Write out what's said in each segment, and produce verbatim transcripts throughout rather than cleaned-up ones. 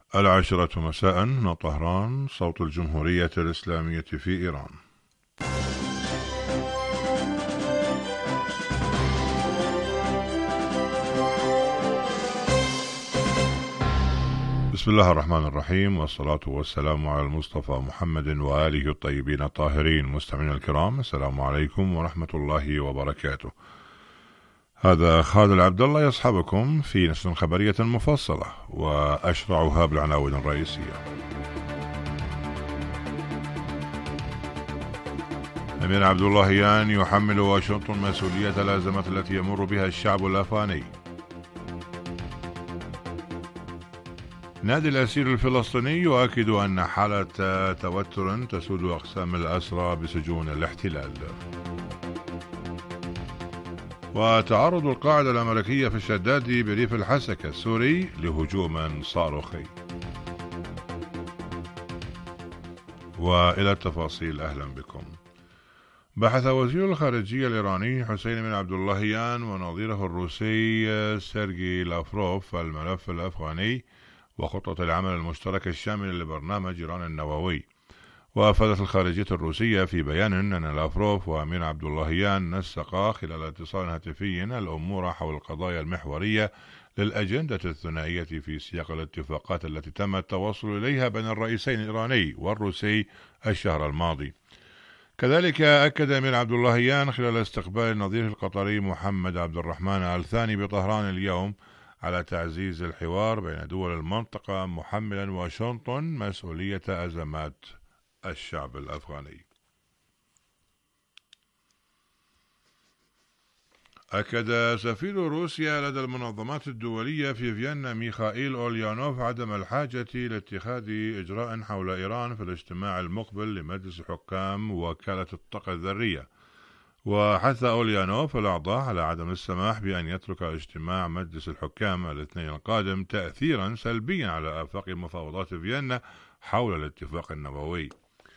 العاشرة مساء من طهران، صوت الجمهورية الإسلامية في إيران. بسم الله الرحمن الرحيم، والصلاة والسلام على المصطفى محمد وآله الطيبين الطاهرين. مستمعينا الكرام، السلام عليكم ورحمة الله وبركاته. هذا خالد العبد الله يصحبكم في نشرة خبرية مفصلة، وأشرعها بالعناوين الرئيسية. أمير عبد اللهيان يحمل واشنطن مسؤولية الأزمات التي يمر بها الشعب الأفغاني. نادي الأسير الفلسطيني يؤكد أن حالة توتر تسود أقسام الأسرى بسجون الاحتلال. وتعرض القاعدة الأمريكية في الشداد بريف الحسكة السوري لهجوم صاروخي. وإلى التفاصيل، أهلا بكم. بحث وزير الخارجية الإيراني حسين بن عبد اللهيان ونظيره الروسي سيرجي لافروف الملف الأفغاني وخطة العمل المشتركة الشاملة لبرنامج إيران النووي. وأفادت الخارجية الروسية في بيان أن لافروف وأمير عبد اللهيان نسقا خلال اتصال هاتفي الأمور حول القضايا المحورية للأجندة الثنائية في سياق الاتفاقات التي تم التوصل إليها بين الرئيسين الإيراني والروسي الشهر الماضي. كذلك أكد أمير عبد اللهيان خلال استقبال نظيره القطري محمد عبد الرحمن آل ثاني بطهران اليوم على تعزيز الحوار بين دول المنطقة، محملا واشنطن مسؤولية أزمات الشعب الأفغاني. أكد سفير روسيا لدى المنظمات الدولية في فيينا ميخائيل أوليانوف عدم الحاجة لاتخاذ إجراء حول إيران في الاجتماع المقبل لمجلس حكام وكالة الطاقة الذرية. وحث أوليانوف الأعضاء على عدم السماح بأن يترك اجتماع مجلس الحكام الاثنين القادم تأثيرا سلبيا على آفاق مفاوضات فيينا حول الاتفاق النووي.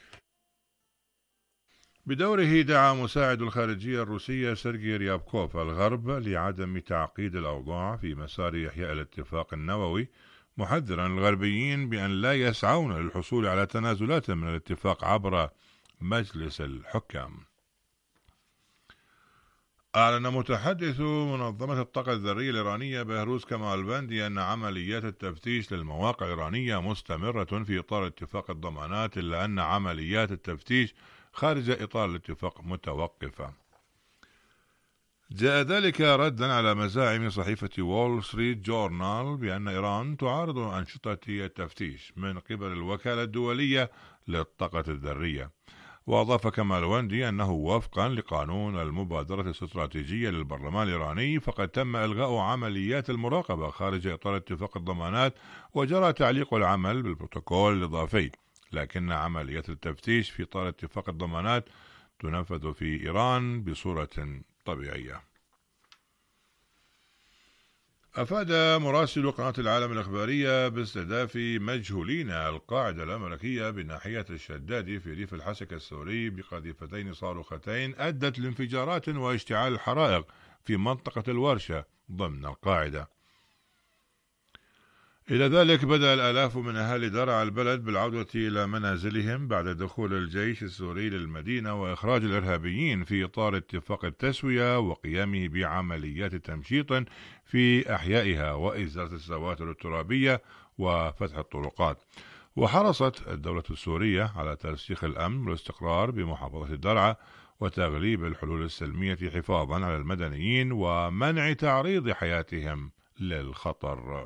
بدوره دعا مساعد الخارجية الروسية سيرجي ريابكوف الغرب لعدم تعقيد الأوضاع في مسار إحياء الاتفاق النووي، محذرا الغربيين بأن لا يسعون للحصول على تنازلات من الاتفاق عبر مجلس الحكام. أعلن متحدث منظمة الطاقة الذرية الإيرانية بهروز كمال باندي أن عمليات التفتيش للمواقع الإيرانية مستمرة في إطار اتفاق الضمانات، إلا أن عمليات التفتيش خارج إطار الاتفاق متوقفة. جاء ذلك ردا على مزاعم صحيفة وول ستريت جورنال بأن إيران تعارض أنشطة التفتيش من قبل الوكالة الدولية للطاقة الذرية. وأضاف كمال واندي أنه وفقا لقانون المبادرة الاستراتيجية للبرلمان الإيراني فقد تم إلغاء عمليات المراقبة خارج إطار اتفاق الضمانات، وجرى تعليق العمل بالبروتوكول الإضافي، لكن عمليات التفتيش في إطار اتفاق الضمانات تنفذ في إيران بصورة طبيعية. أفاد مراسل قناة العالم الإخبارية باستهداف مجهولين القاعدة الأمريكية بناحية الشداد في ريف الحسكة السوري بقذيفتين صاروختين أدت لانفجارات واشتعال الحرائق في منطقة الورشة ضمن القاعدة. إلى ذلك بدأ الآلاف من أهالي درعا البلد بالعودة إلى منازلهم بعد دخول الجيش السوري للمدينة وإخراج الإرهابيين في إطار اتفاق التسوية وقيامه بعمليات تمشيط في أحيائها وإزالة السواتر الترابية وفتح الطرقات. وحرصت الدولة السورية على ترسيخ الأمن والاستقرار بمحافظة درعا وتغليب الحلول السلمية حفاظا على المدنيين ومنع تعريض حياتهم للخطر.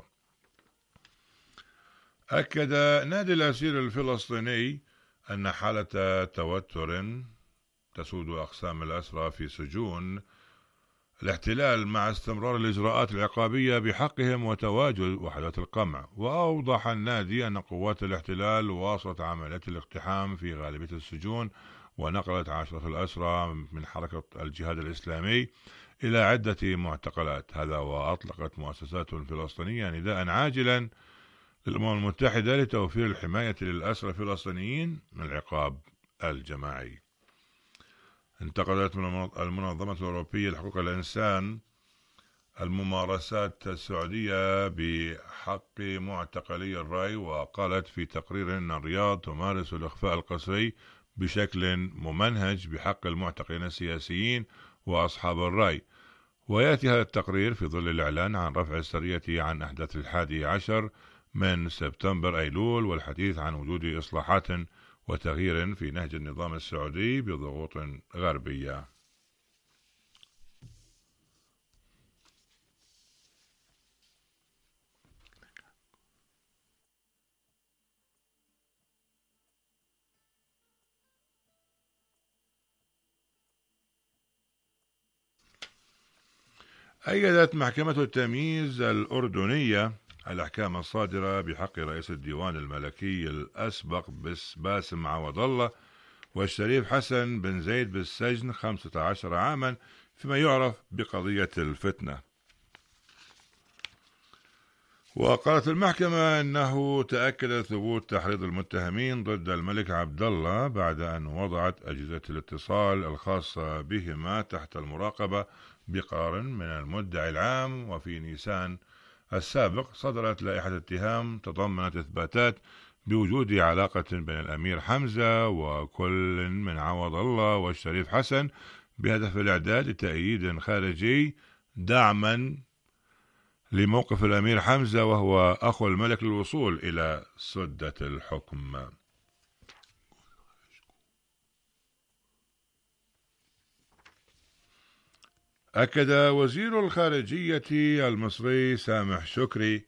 أكد نادي الأسير الفلسطيني أن حالة توتر تسود أقسام الأسرى في سجون الاحتلال مع استمرار الإجراءات العقابية بحقهم وتواجد وحدات القمع. وأوضح النادي أن قوات الاحتلال واصلت عمليات الاقتحام في غالبية السجون، ونقلت عشرة الأسرى من حركة الجهاد الإسلامي إلى عدة معتقلات. هذا وأطلقت مؤسسات فلسطينية نداء عاجلا للأمم المتحدة لتوفير الحماية للأسرى الفلسطينيين من العقاب الجماعي. انتقدت المنظمة الأوروبية لحقوق الإنسان الممارسات السعودية بحق معتقلي الرأي، وقالت في تقرير أن الرياض تمارس الإخفاء القسري بشكل ممنهج بحق المعتقلين السياسيين وأصحاب الرأي. ويأتي هذا التقرير في ظل الإعلان عن رفع السرية عن أحداث الحادي عشر من سبتمبر أيلول، والحديث عن وجود إصلاحات وتغيير في نهج النظام السعودي بضغوط غربية. أيدت محكمة التمييز الأردنية الأحكام الصادرة بحق رئيس الديوان الملكي الأسبق باسم عوض الله والشريف حسن بن زيد بالسجن خمسة عشر عاما فيما يعرف بقضية الفتنة. وقالت المحكمة أنه تأكد ثبوت تحريض المتهمين ضد الملك عبد الله بعد أن وضعت أجهزة الاتصال الخاصة بهما تحت المراقبة بقرار من المدعي العام. وفي نيسان السابق صدرت لائحة اتهام تضمنت إثباتات بوجود علاقة بين الأمير حمزة وكل من عوض الله والشريف حسن بهدف الإعداد لتأييد خارجي دعما لموقف الأمير حمزة وهو أخو الملك للوصول إلى سدة الحكم. أكد وزير الخارجية المصري سامح شكري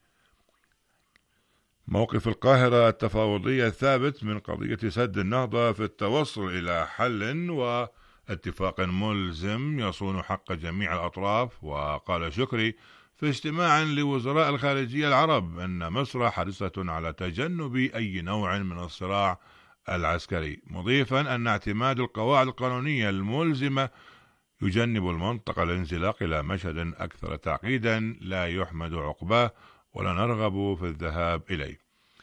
موقف القاهرة التفاوضي الثابت من قضية سد النهضة في التوصل إلى حل واتفاق ملزم يصون حق جميع الأطراف. وقال شكري في اجتماع لوزراء الخارجية العرب أن مصر حريصة على تجنب أي نوع من الصراع العسكري، مضيفا أن اعتماد القواعد القانونية الملزمة يجنب المنطقة الانزلاق إلى مشهد أكثر تعقيدا لا يحمد عقباه ولا نرغب في الذهاب إليه.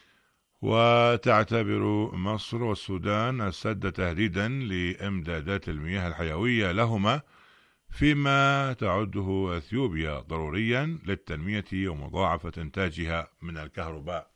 وتعتبر مصر والسودان السد تهديدا لإمدادات المياه الحيوية لهما، فيما تعده أثيوبيا ضروريا للتنمية ومضاعفة إنتاجها من الكهرباء.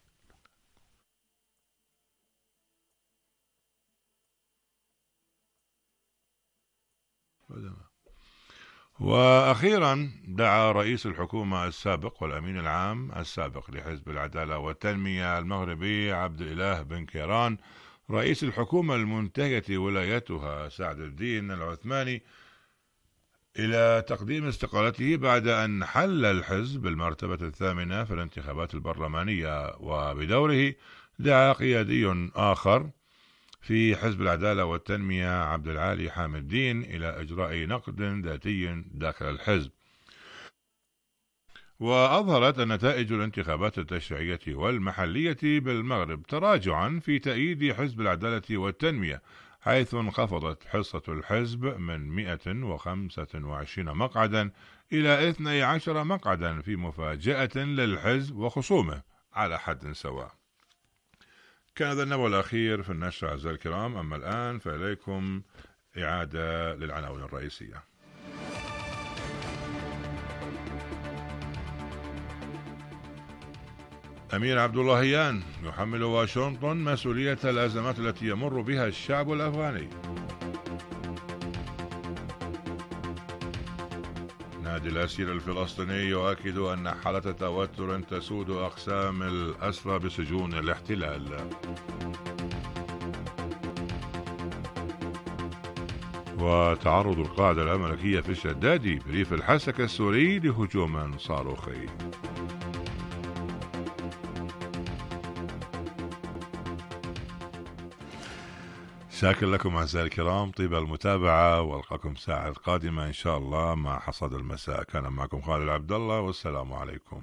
وأخيرا دعا رئيس الحكومة السابق والأمين العام السابق لحزب العدالة والتنمية المغربي عبد الإله بن كيران رئيس الحكومة المنتهية ولايتها سعد الدين العثماني إلى تقديم استقالته بعد أن حل الحزب المرتبة الثامنة في الانتخابات البرلمانية. وبدوره دعا قيادي آخر في حزب العدالة والتنمية عبد العالي حامد الدين إلى إجراء نقد ذاتي داخل الحزب. وأظهرت نتائج الانتخابات التشريعية والمحلية بالمغرب تراجعا في تأييد حزب العدالة والتنمية، حيث انخفضت حصة الحزب من مئة وخمسة وعشرين مقعدا إلى اثني عشر مقعدا في مفاجأة للحزب وخصومه على حد سواء. كان هذا النبأ الأخير في النشر أعزائي الكرام. أما الآن فإليكم إعادة للعناوين الرئيسية. أمير عبد اللهيان يحمل واشنطن مسؤولية الأزمات التي يمر بها الشعب الأفغاني. نادي الأسير الفلسطيني يؤكد أن حالة توتر تسود أقسام الأسرى بسجون الاحتلال. وتعرض القاعدة الأمريكية في الشدادي بريف الحسكة السوري لهجوم صاروخي. شاكر لكم أعزائي الكرام طيب المتابعة، والقاكم الساعة القادمة إن شاء الله مع حصاد المساء. كان معكم خالد عبد الله، والسلام عليكم.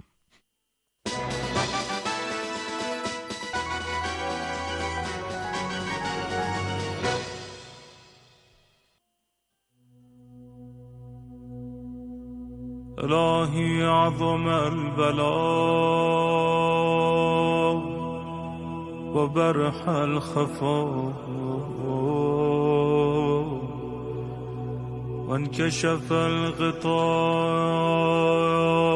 إلهي عظم البلاء وبرح الخفاء وانكشف الغطاء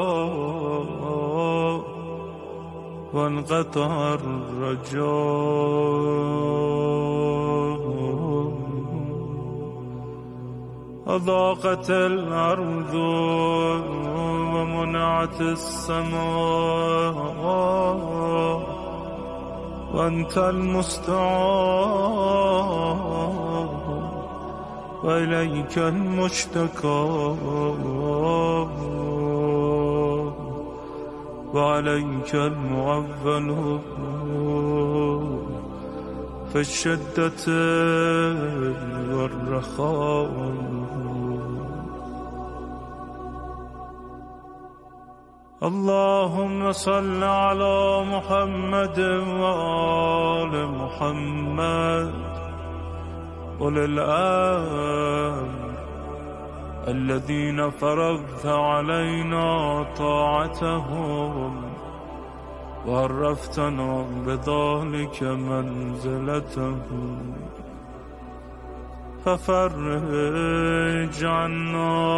وانقطع الرجاء وضاقت الأرض ومنعت السماء وأنت المستعان وإليك المشتكى وعليك المعول في الشدة والرخاء. اللهم صل على محمد وآل محمد أولي الأمر الذين فرضت علينا طاعتهم وعرفتنا بذلك منزلتهم، ففرج عنا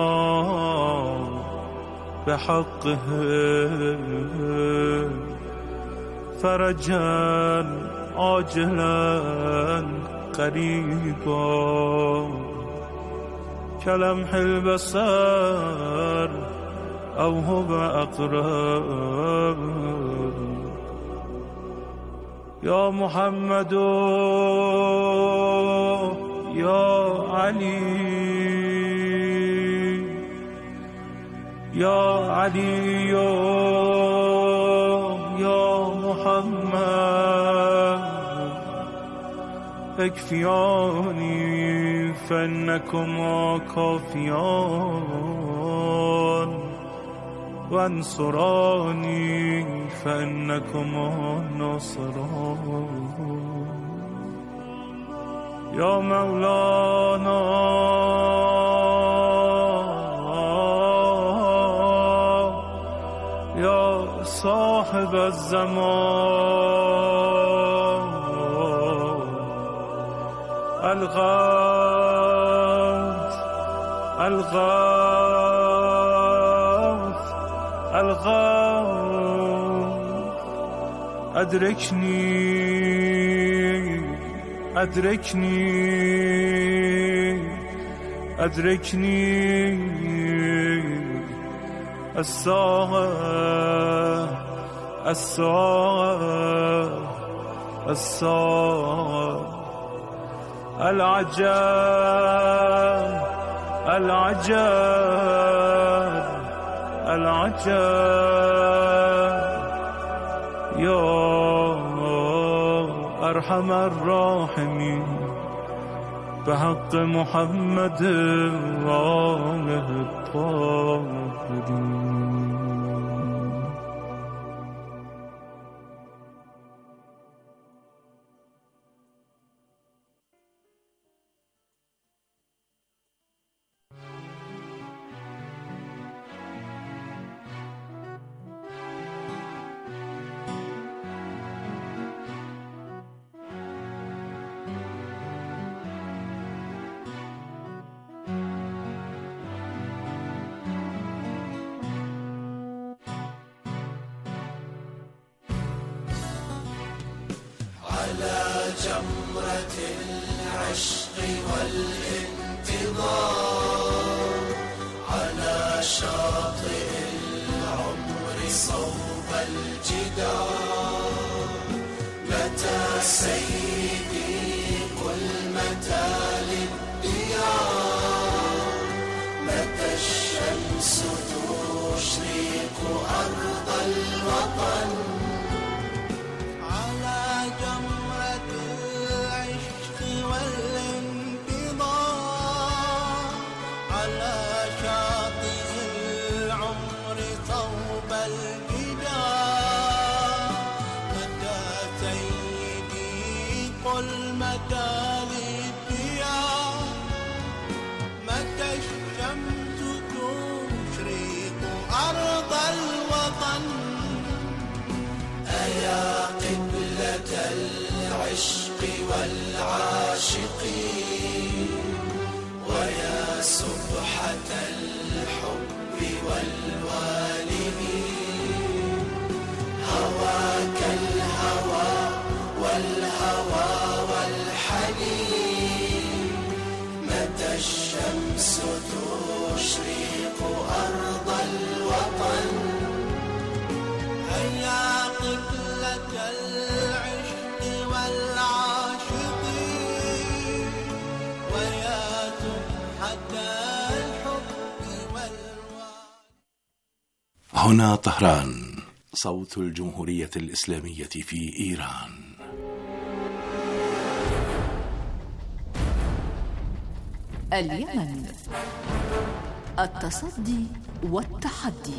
بحقهم فرجا عاجلا قريبا كلمح البصر أو هو أقرب. يا محمد يا علي يا علي يا محمد اكفياني فإنكما كافيان وانصراني فإنكما ناصران. يا مولانا يا صاحب الزمان الغوث الغوث الغوث أدركني أدركني أدركني الساعة الساعة الساعة العجب العجب العجب. يا أرحم الراحمين بحق محمد وآله الطاهرين. على جمرة العشق والانتظار على شاطئ العمر صوب الجدار. متى سيدي قل متى للديار، متى الشمس تشرق أرض الوطن. العشق والعاشقين ويا سبحة الحب والوالدين، هواك مع العاشقين ويا تحت الحب والوعد. هنا طهران، صوت الجمهورية الإسلامية في إيران. اليمن، التصدي والتحدي.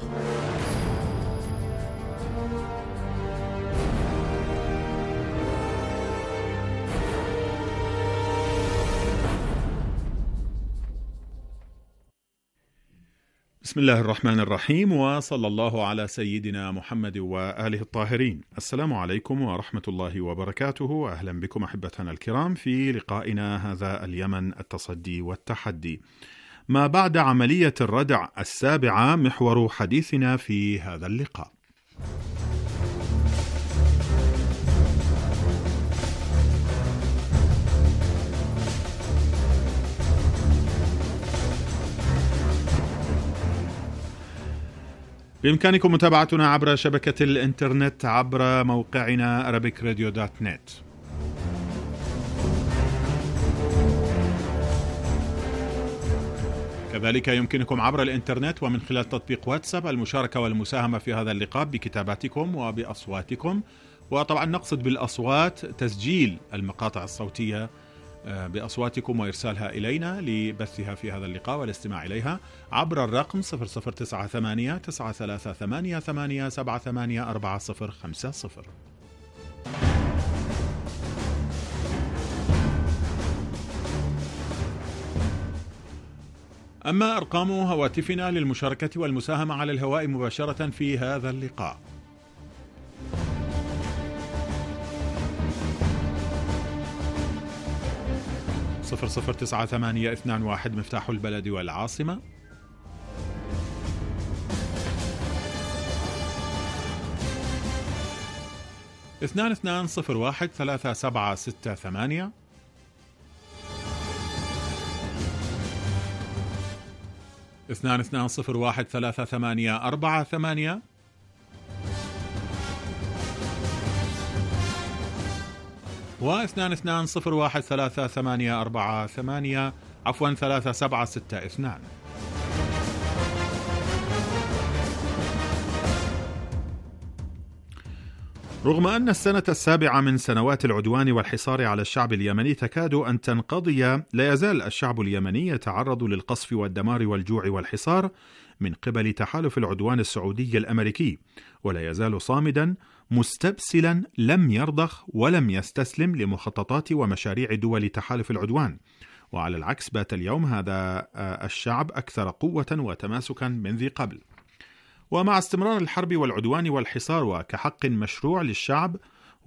بسم الله الرحمن الرحيم، وصلى الله على سيدنا محمد وآله الطاهرين. السلام عليكم ورحمة الله وبركاته. أهلا بكم أحبتنا الكرام في لقائنا هذا اليمن، التصدي والتحدي. ما بعد عملية الردع السابعة محور حديثنا في هذا اللقاء. بإمكانكم متابعتنا عبر شبكة الإنترنت عبر موقعنا arabic radio dot net. كذلك يمكنكم عبر الإنترنت ومن خلال تطبيق واتساب المشاركة والمساهمة في هذا اللقاء بكتاباتكم وبأصواتكم. وطبعا نقصد بالأصوات تسجيل المقاطع الصوتية بأصواتكم وإرسالها إلينا لبثها في هذا اللقاء والاستماع إليها عبر الرقم صفر صفر تسعة ثمانية تسعة ثلاثة ثمانية ثمانية سبعة ثمانية أربعة صفر خمسة صفر. أما أرقام هواتفنا للمشاركة والمساهمة على الهواء مباشرة في هذا اللقاء: صفر صفر تسعة ثمانية اثنان واحد مفتاح البلد والعاصمة، اثنان اثنان صفر واحد ثلاثة سبعة ستة ثمانية، اثنان اثنان صفر واحد ثلاثة ثمانية أربعة ثمانية، واثنان اثنان صفر واحد ثلاثة ثمانية أربعة ثمانية عفوا ثلاثة سبعة ستة اثنان. رغم أن السنة السابعة من سنوات العدوان والحصار على الشعب اليمني تكاد أن تنقضي، لا يزال الشعب اليمني يتعرض للقصف والدمار والجوع والحصار من قبل تحالف العدوان السعودي الأمريكي، ولا يزال صامدا مستبسلا لم يرضخ ولم يستسلم لمخططات ومشاريع دول تحالف العدوان. وعلى العكس بات اليوم هذا الشعب أكثر قوة وتماسكا من ذي قبل. ومع استمرار الحرب والعدوان والحصار وكحق مشروع للشعب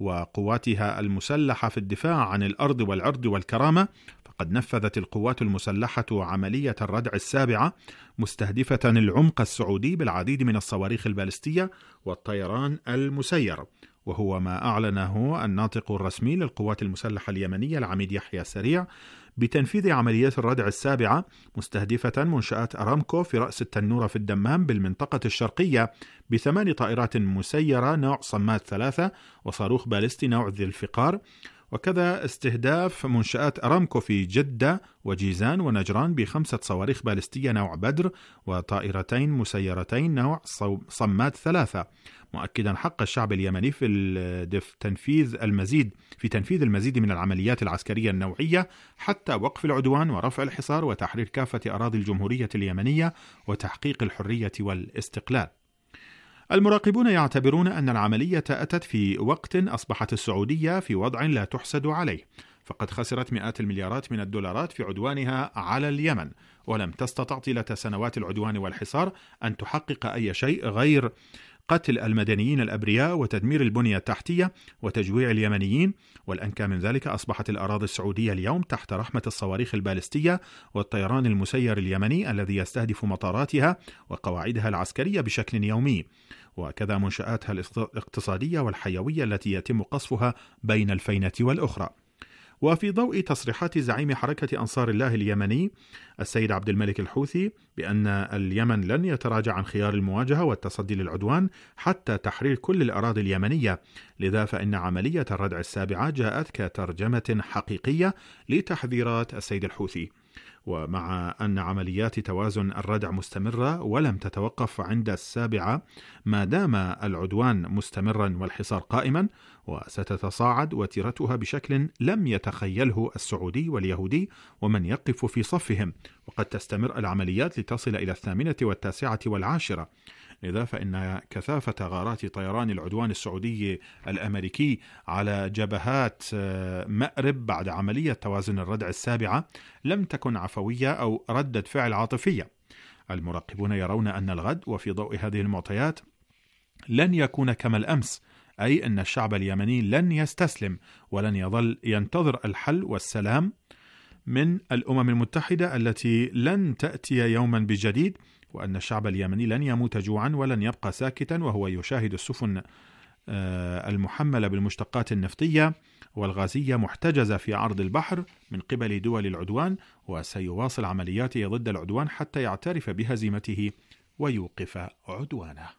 وقواتها المسلحة في الدفاع عن الأرض والعرض والكرامة، فقد نفذت القوات المسلحة عملية الردع السابعة مستهدفة العمق السعودي بالعديد من الصواريخ البالستية والطيران المسير، وهو ما أعلنه الناطق الرسمي للقوات المسلحة اليمنية العميد يحيى سريع بتنفيذ عمليات الردع السابعة مستهدفة منشآت أرامكو في رأس التنورة في الدمام بالمنطقة الشرقية بثمان طائرات مسيرة نوع صمات ثلاثة وصاروخ بالستي نوع ذي الفقار، وكذا استهداف منشآت أرامكو في جدة وجيزان ونجران بخمسة صواريخ بالستية نوع بدر وطائرتين مسيرتين نوع صمات ثلاثة، مؤكدا حق الشعب اليمني في تنفيذ المزيد في تنفيذ المزيد من العمليات العسكرية النوعية حتى وقف العدوان ورفع الحصار وتحرير كافة أراضي الجمهورية اليمنية وتحقيق الحرية والاستقلال. المراقبون يعتبرون أن العملية أتت في وقت أصبحت السعودية في وضع لا تحسد عليه، فقد خسرت مئات المليارات من الدولارات في عدوانها على اليمن، ولم تستطع طيلة سنوات العدوان والحصار أن تحقق أي شيء غير قتل المدنيين الأبرياء وتدمير البنية التحتية وتجويع اليمنيين. والأنكى من ذلك أصبحت الأراضي السعودية اليوم تحت رحمة الصواريخ البالستية والطيران المسير اليمني الذي يستهدف مطاراتها وقواعدها العسكرية بشكل يومي، وكذا منشآتها الاقتصادية والحيوية التي يتم قصفها بين الفينة والأخرى. وفي ضوء تصريحات زعيم حركة أنصار الله اليمني السيد عبد الملك الحوثي بأن اليمن لن يتراجع عن خيار المواجهة والتصدي للعدوان حتى تحرير كل الأراضي اليمنية، لذا فإن عملية الردع السابعة جاءت كترجمة حقيقية لتحذيرات السيد الحوثي. ومع أن عمليات توازن الردع مستمرة ولم تتوقف عند السابعة ما دام العدوان مستمرا والحصار قائما، وستتصاعد وتيرتها بشكل لم يتخيله السعودي واليهودي ومن يقف في صفهم، وقد تستمر العمليات لتصل إلى الثامنة والتاسعة والعاشرة. لذا فإن كثافة غارات طيران العدوان السعودي الأمريكي على جبهات مأرب بعد عملية توازن الردع السابعة لم تكن عفوية أو ردة فعل عاطفية. المراقبون يرون أن الغد وفي ضوء هذه المعطيات لن يكون كما الأمس، أي أن الشعب اليمني لن يستسلم ولن يظل ينتظر الحل والسلام من الأمم المتحدة التي لن تأتي يوما بجديد، وأن الشعب اليمني لن يموت جوعا ولن يبقى ساكتا وهو يشاهد السفن المحملة بالمشتقات النفطية والغازية محتجزة في عرض البحر من قبل دول العدوان، وسيواصل عملياته ضد العدوان حتى يعترف بهزيمته ويوقف عدوانه.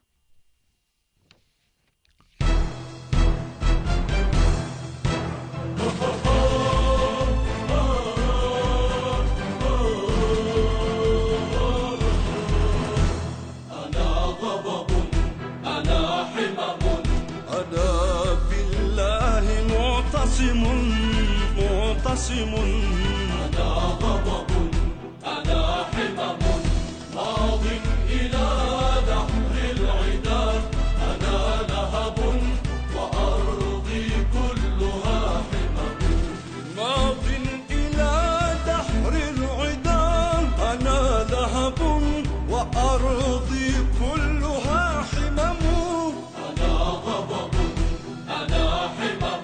معتصم أنا غضب أنا حمم ماض إلى دحر العدا أنا لهب وأرضي كلها حمم ماض إلى دحر العدا أنا لهب وأرضي كلها حمم أنا غضب أنا حمم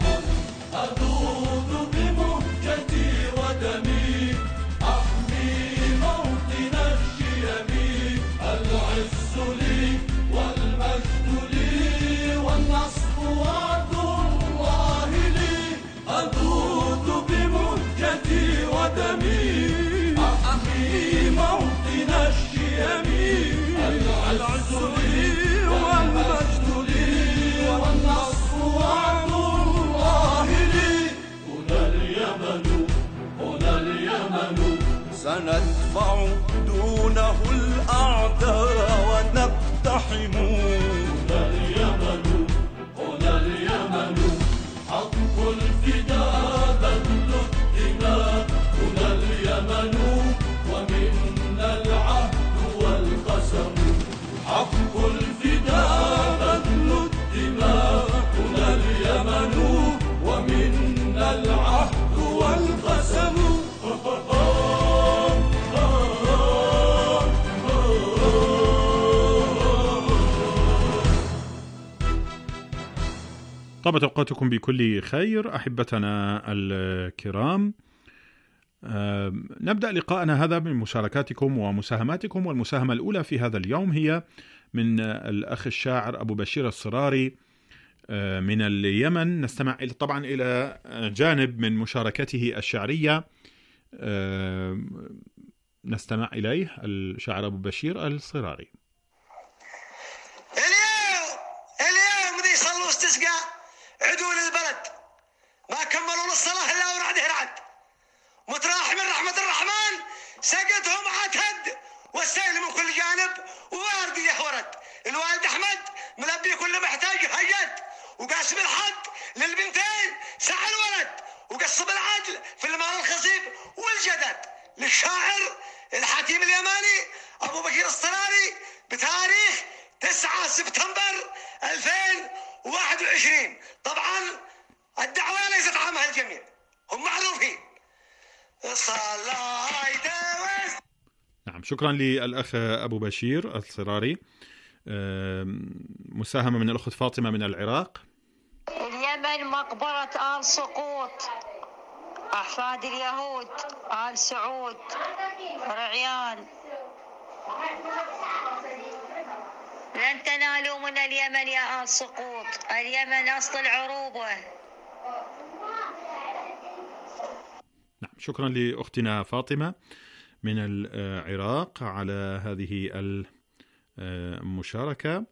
سندفع دونه الأعداء ونقتحم هنا اليمن هنا اليمن حق الفداء بذل الدماء هنا اليمن ومنا العهد والقسم حق الفداء بذل الدماء هنا اليمن ومنا العهد والقسم طابت أوقاتكم بكل خير أحبتنا الكرام. نبدأ لقاءنا هذا من مشاركاتكم ومساهماتكم، والمساهمة الأولى في هذا اليوم هي من الأخ الشاعر أبو بشير الصراري من اليمن. نستمع طبعا إلى جانب من مشاركته الشعرية، نستمع إليه الشاعر أبو بشير الصراري. اليوم اليوم ذي صلوا استسقاء عدول البلد ما كملوا للصلاة إلا ورعده رعد متراح من رحمة الرحمن سقتهم عتد والسيل من كل جانب ووارد يهورد الوالد أحمد ملبي كل محتاج هيد وقاسم الحد للبنتين سع الولد وقصب العدل في المال الخصيب والجدد للشاعر الحكيم اليماني أبو بكير الصراري بتاريخ تسعة سبتمبر ألفين وواحد وعشرين. طبعا الدعوة ليست عامها الجميع، هم معروفين. نعم، شكرا للأخ أبو بشير الصراري. مساهمة من الأخت فاطمة من العراق. اليمن مقبرة آل سقوط، أحفاد اليهود آل سعود رعيان. لن تنالوا من اليمن يا آل سقوط، اليمن أصل العروبة. نعم، شكرا لأختنا فاطمة من العراق على هذه المشاركة.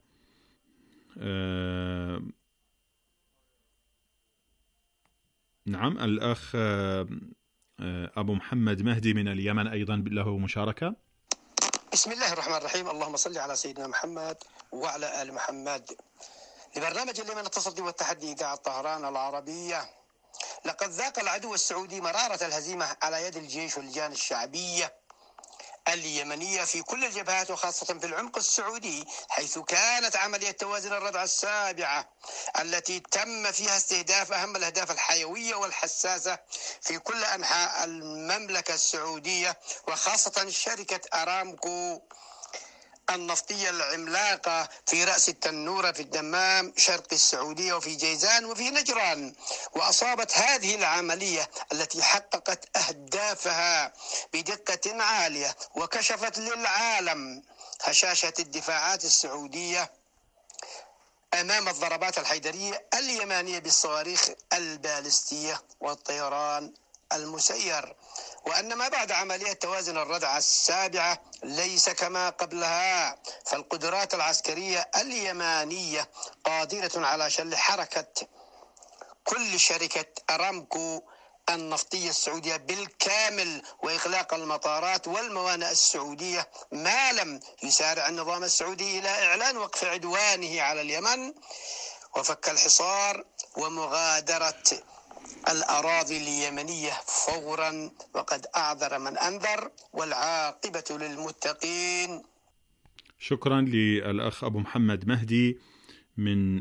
نعم، الأخ أبو محمد مهدي من اليمن أيضا له مشاركة. بسم الله الرحمن الرحيم، اللهم صل على سيدنا محمد وعلى آل محمد. لبرنامج اليمن التصدي والتحدي إذاعة طهران العربية. لقد ذاق العدو السعودي مرارة الهزيمة على يد الجيش واللجان الشعبية اليمنية في كل الجبهات، وخاصة في العمق السعودي، حيث كانت عملية توازن الردع السابعة التي تم فيها استهداف أهم الأهداف الحيوية والحساسة في كل أنحاء المملكة السعودية، وخاصة شركة أرامكو النفطية العملاقة في رأس التنورة في الدمام شرق السعودية وفي جيزان وفي نجران. وأصابت هذه العملية التي حققت أهدافها بدقة عالية وكشفت للعالم هشاشة الدفاعات السعودية أمام الضربات الحيدرية اليمانية بالصواريخ البالستية والطيران المسير، وأن ما بعد عملية توازن الردع السابعة ليس كما قبلها، فالقدرات العسكرية اليمانية قادرة على شل حركة كل شركة أرامكو النفطية السعودية بالكامل وإغلاق المطارات والموانئ السعودية، ما لم يسارع النظام السعودي إلى إعلان وقف عدوانه على اليمن وفك الحصار ومغادرة الأراضي اليمنية فورا، وقد أعذر من أنذر والعاقبة للمتقين. شكرا للأخ أبو محمد مهدي من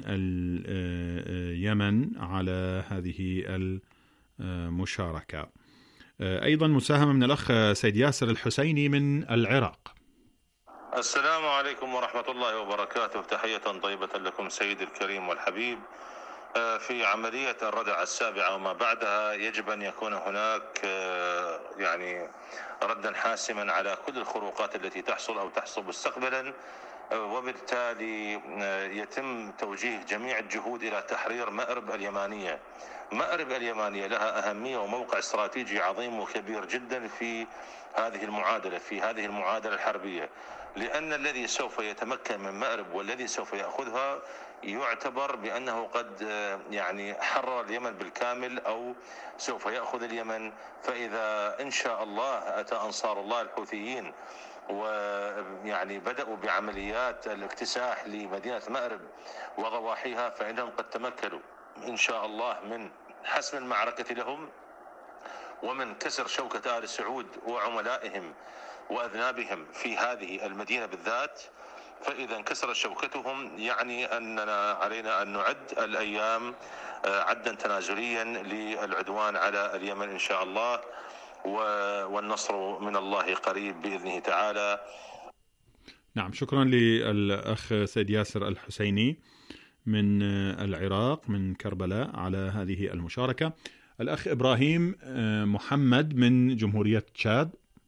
اليمن على هذه المشاركة. أيضا مساهمة من الأخ سيد ياسر الحسيني من العراق. السلام عليكم ورحمة الله وبركاته. تحية طيبة لكم سيدي الكريم والحبيب. في عملية الردع السابعة وما بعدها يجب أن يكون هناك يعني ردا حاسما على كل الخروقات التي تحصل أو تحصل مستقبلا، وبالتالي يتم توجيه جميع الجهود إلى تحرير مأرب اليمانية. مأرب اليمانية لها أهمية وموقع استراتيجي عظيم وكبير جدا في هذه المعادلة في هذه المعادلة الحربية، لأن الذي سوف يتمكن من مأرب والذي سوف يأخذها يعتبر بأنه قد يعني حرر اليمن بالكامل أو سوف يأخذ اليمن. فإذا إن شاء الله أتى أنصار الله الحوثيين ويعني بدأوا بعمليات الاكتساح لمدينة مأرب وضواحيها، فإنهم قد تمكنوا إن شاء الله من حسم المعركة لهم ومن كسر شوكة آل سعود وعملائهم وأذنابهم في هذه المدينة بالذات. فإذا انكسرت شوكتهم يعني أننا علينا أن نعد الأيام عدا تنازليا للعدوان على اليمن إن شاء الله، والنصر من الله قريب بإذنه تعالى. نعم، شكرا للأخ سيد ياسر الحسيني من العراق من كربلاء على هذه المشاركة. الأخ إبراهيم محمد من جمهورية تشاد.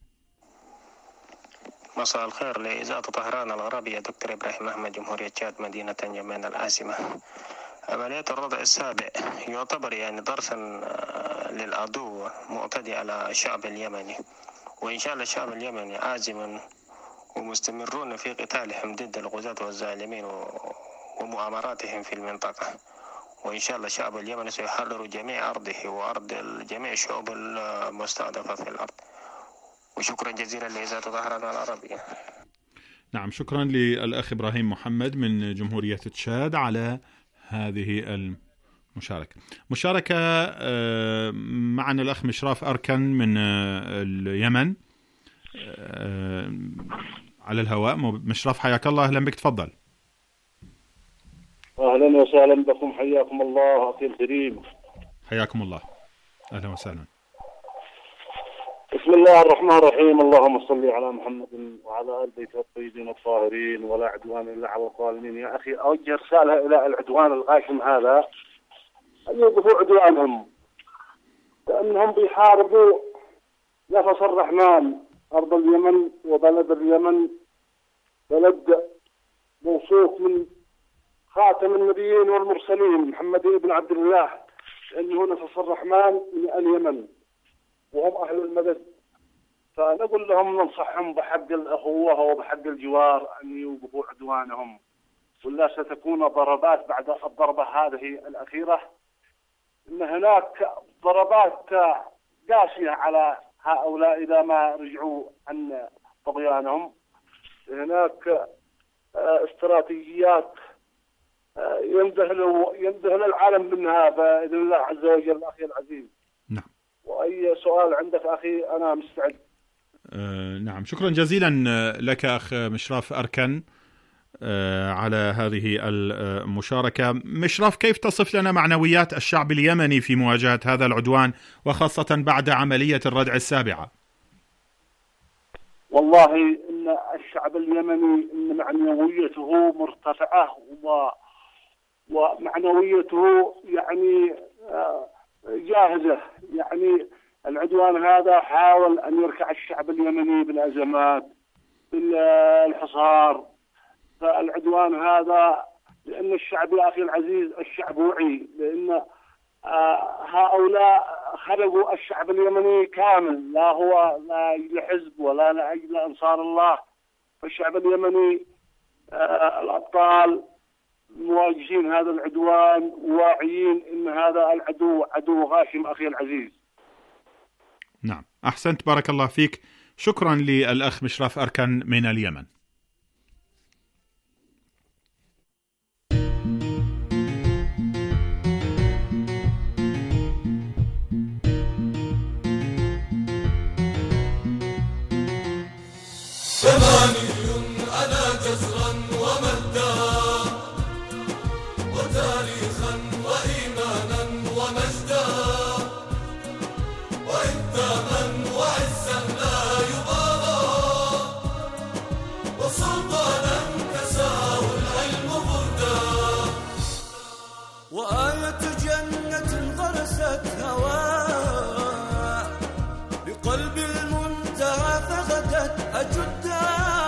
مساء الخير لإذاعة طهران العربية، دكتور إبراهيم أحمد، جمهورية تشاد، مدينة يمن العاصمة. عملية الردع السابع يعتبر يعني درسا للعدو معتدي على الشعب اليمني، وإن شاء الله الشعب اليمني عازم ومستمرون في قتالهم ضد الغزاة والظالمين ومؤامراتهم في المنطقة، وإن شاء الله الشعب اليمني سيحرر جميع أرضه وأرض جميع الشعوب المستهدفة في الأرض. وشكرا جزيلا لإذاعة طهران العربية. نعم، شكرا للأخ إبراهيم محمد من جمهورية تشاد على هذه المشاركة. مشاركة معنا الأخ مشراف أركن من اليمن على الهواء. مشراف حياك الله، أهلا بك، تفضل. أهلا وسهلا بكم، حياكم الله أخي الكريم. حياكم الله، أهلا وسهلا. بسم الله الرحمن الرحيم، اللهم صل على محمد وعلى آل بيته الطيبين الطاهرين، ولا عدوان إلا على الظالمين. يا أخي أوجه رسالة إلى العدوان الغاشم هذا أن يوقفوا عدوانهم، لأنهم بيحاربوا نفس الرحمن. أرض اليمن وبلد اليمن بلد موصوف من خاتم النبيين والمرسلين محمد بن عبد الله، لأنه نفس الرحمن من اليمن، وهم أهل المدد. فنقول لهم ننصحهم بحق الأخوة وبحق الجوار أن يوقفوا عدوانهم، ولا ستكون ضربات بعد الضربة هذه الأخيرة، إن هناك ضربات قاسية على هؤلاء إذا ما رجعوا عن طغيانهم. هناك استراتيجيات يندهل يندهل العالم منها بإذن الله عز وجل. أخي العزيز، نعم، وأي سؤال عندك أخي أنا مستعد. أه نعم، شكرا جزيلا لك أخ مشراف أركن أه على هذه المشاركة. مشراف، كيف تصف لنا معنويات الشعب اليمني في مواجهة هذا العدوان وخاصة بعد عملية الردع السابعة؟ والله إن الشعب اليمني إن معنويته مرتفعة و ومعنويته يعني جاهزة. يعني العدوان هذا حاول أن يركع الشعب اليمني بالأزمات، بالحصار. فالعدوان هذا لأن الشعب يا أخي العزيز الشعب وعي، لأن هؤلاء خلقوا الشعب اليمني كامل، لا هو لا لحزب ولا لأجل أنصار الله. فالشعب اليمني الأبطال مواجهين هذا العدوان، واعيين إن هذا العدو عدو غاشم أخي العزيز. نعم، أحسنت، بارك الله فيك. شكرا للأخ مشراف أركن من اليمن. يماني أنا جزرا ومدا وتاريخا وإيمانا ومجدا وإنتاما وعزا لا يبالى وسلطانا كساه العلم بردا وآية جنة غرست هواء بقلب المنتهى فغدت أجدا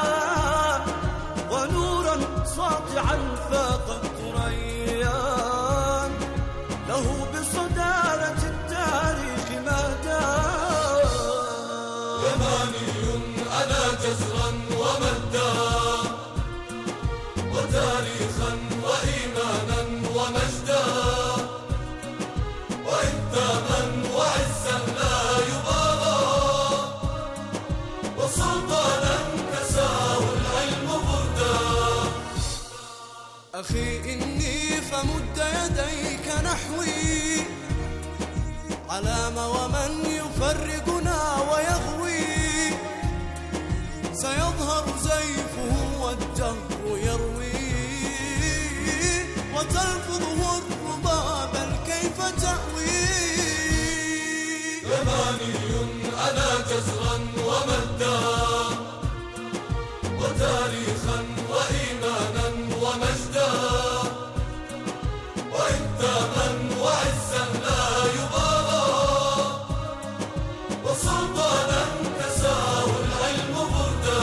ونورا ساطعا فاق الثريان له بصدارة التاريخ مهدا يماني أنا جزرا ومدا وتاريخا وإيمانا ومجدا وإنتاما وعزا لا يبالى وسلطانا كساه العلم بردا أخي إني فمد يديك نحوي علام ومن يفرقنا ويغوي سيظهر زيفه والدهر يروي وتلفظه الربا بل كيف تأوي يماني أنا جزرا ومدا وتاريخا وإيمانا ومجدا وإنتاما وعزا لا يبالى وسلطانا كساه العلم بردا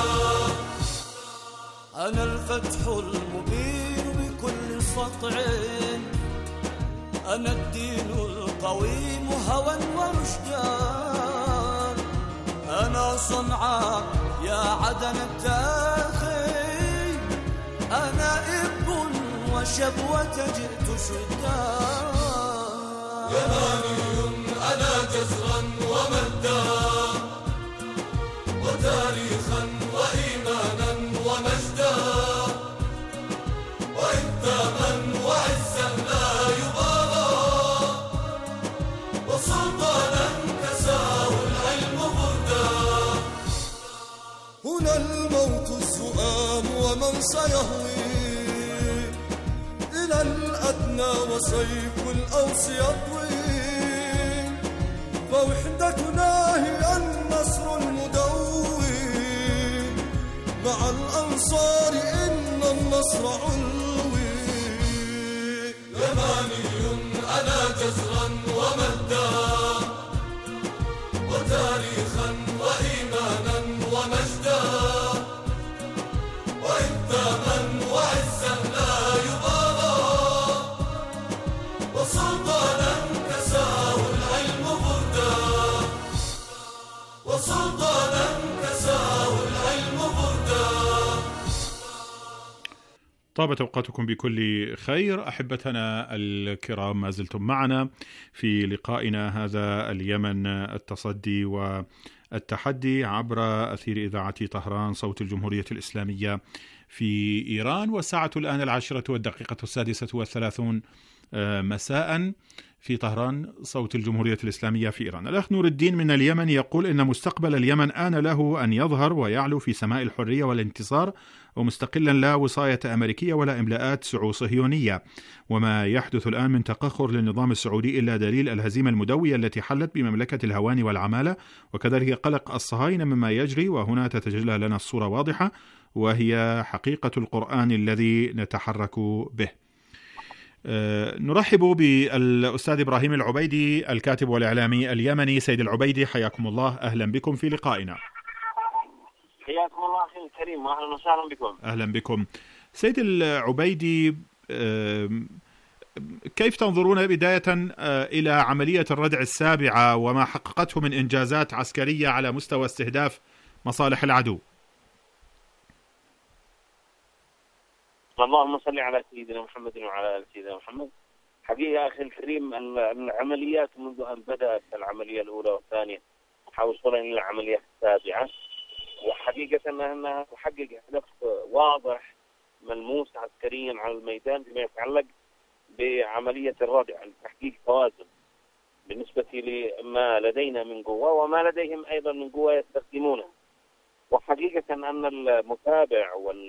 أنا الفتح المبين بكل سطع أنا الدين القويم هوى ورشدا أنا صنعاء يا عدن التاخي أنا إب وشبوة جئت شدا يماني أنا جزرا ومدا وتاريخا وإيمانا ومجدا وإنتاما وعزا لا يبالى وسلطانا كساه العلم بردا هنا الموت السؤال ومن سيهوي إلى الأدنى وسيف الأوس يطوي فوحدتنا هي النصر المدوي مع الأنصار إن النصر علوي يماني أنا جزرا ومدا وتاريخا وإيمانا ومجدا وإنتاما وعزا لا يبالى وسلطانا كساه العلم بردا طابت أوقاتكم بكل خير. أحبتنا الكرام، ما زلتم معنا في لقائنا هذا اليمن التصدي والتحدي عبر أثير إذاعة طهران صوت الجمهورية الإسلامية في إيران، والساعة الآن العاشرة والدقيقة السادسة والثلاثون مساء في طهران صوت الجمهورية الإسلامية في إيران. الأخ نور الدين من اليمن يقول إن مستقبل اليمن آن له أن يظهر ويعلو في سماء الحرية والانتصار، ومستقلا لا وصاية أمريكية ولا إملاءات صهيونية، وما يحدث الآن من تقهر للنظام السعودي إلا دليل الهزيمة المدوية التي حلت بمملكة الهوان والعمالة، وكذلك قلق الصهاينة مما يجري. وهنا تتجلى لنا الصورة واضحة، وهي حقيقة القرآن الذي نتحرك به. أه نرحب بالأستاذ إبراهيم العبيدي الكاتب والإعلامي اليمني. سيد العبيدي، حياكم الله، أهلا بكم في لقائنا. حياكم الله أخي الكريم، وأهلا وسهلا بكم. أهلا بكم سيد العبيدي. أه كيف تنظرون بداية أه إلى عملية الردع السابعة وما حققته من إنجازات عسكرية على مستوى استهداف مصالح العدو؟ اللهم صل على سيدنا محمد وعلى آل سيدنا محمد. حقيقة أخي الكريم، العمليات منذ أن بدأت العملية الأولى والثانية وصولا إلى العملية السابعة، وحقيقة أنها تحقق هدف واضح ملموس عسكريا على الميدان فيما يتعلق بعملية الردع، تحقيق توازن بالنسبة لما لدينا من قوة وما لديهم أيضا من قوة يستخدمونها. وحقيقة أن المتابع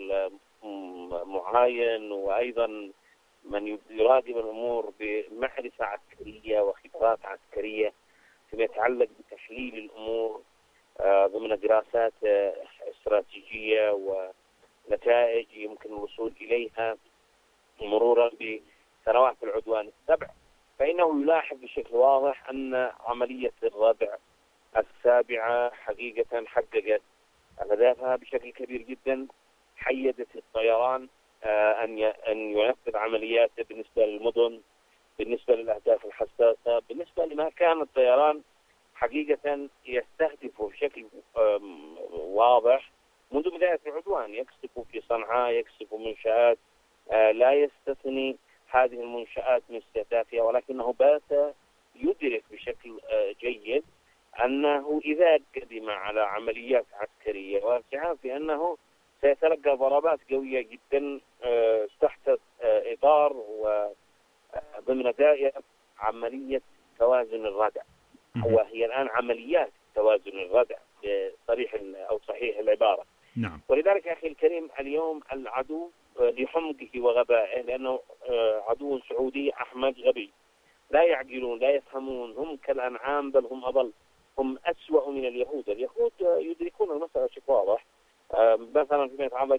والمعاين وأيضا من يراقب الأمور بمعرفة عسكرية وخبرات عسكرية فيما يتعلق بتحليل الأمور ضمن دراسات استراتيجية ونتائج يمكن الوصول إليها مرورا بسنوات العدوان السبع، فإنه يلاحظ بشكل واضح أن عملية الردع السابعة حقيقة حققت أهدافها بشكل كبير جدا. حيدت الطيران أن أن ينفذ عمليات بالنسبة للمدن، بالنسبة للأهداف الحساسة، بالنسبة لما كان الطيران حقيقة يستهدف بشكل واضح منذ بداية العدوان. يقصف في صنعاء، يقصف منشآت لا يستثني هذه المنشآت من استهدافها، ولكنه بات يدرك بشكل جيد أنه إذا قدم على عمليات عسكرية واسعة فإنه سيتلقى ضربات قوية جدا تحت إطار وضمن دائرة عملية توازن الردع، وهي الآن عمليات توازن الردع بصريح أو صحيح العبارة. نعم. ولذلك أخي الكريم، اليوم العدو لحمقه وغبائه، لأنه عدو سعودي أحمق غبي، لا يعقلون لا يفهمون، هم كالأنعام بل هم أضل، هم أسوأ من اليهود. اليهود يدركون المسألة بشكل واضح. مثلا فيما يتعلق